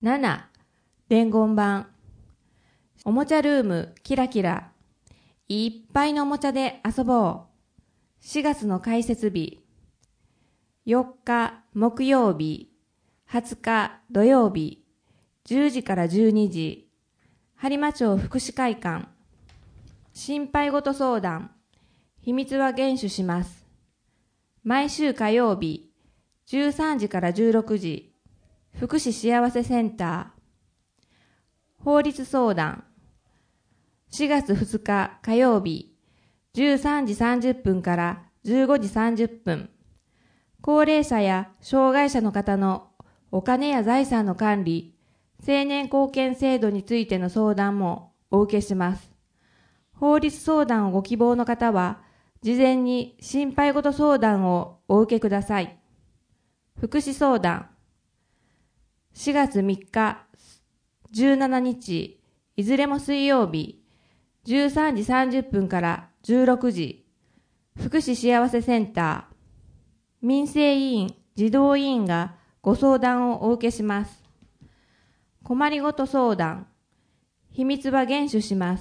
7、伝言板。おもちゃルームキラキラ。いっぱいのおもちゃで遊ぼう。4月の開設日。4日木曜日、20日土曜日、10時から12時、播磨町福祉会館。心配事相談、秘密は厳守します。毎週火曜日、13時から16時、福祉幸せセンター。法律相談、4月2日火曜日、13時30分から15時30分、高齢者や障害者の方のお金や財産の管理、青年貢献制度についての相談もお受けします。法律相談をご希望の方は、事前に心配事相談をお受けください。福祉相談、4月3日、17日、いずれも水曜日、13時30分から16時、福祉幸せセンター。民生委員、児童委員がご相談をお受けします。困りごと相談、秘密は厳守します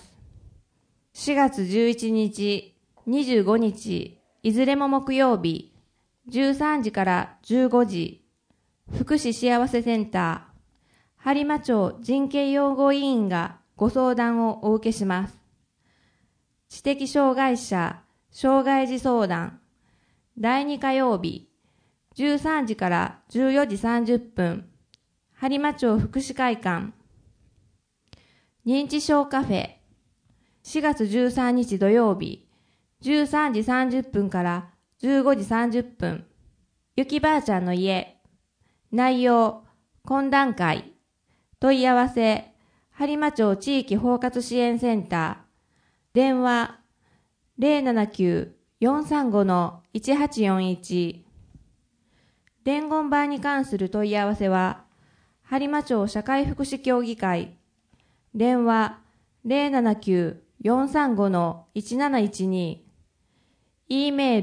。4月11日、25日、いずれも木曜日、13時から15時、福祉幸せセンター、播磨町人権擁護委員がご相談をお受けします。知的障害者、障害児相談、第2火曜日、13時から14時30分、播磨町福祉会館。認知症カフェ、4月13日土曜日、13時30分から15時30分、ゆきばあちゃんの家。内容、懇談会。問い合わせ、播磨町地域包括支援センター。電話、079-435-1841。伝言板に関する問い合わせは、播磨町社会福祉協議会。電話、079-435-1712。E メー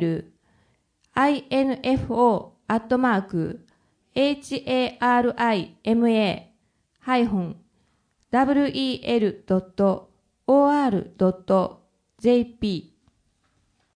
ル、info@harima-wel.or.jp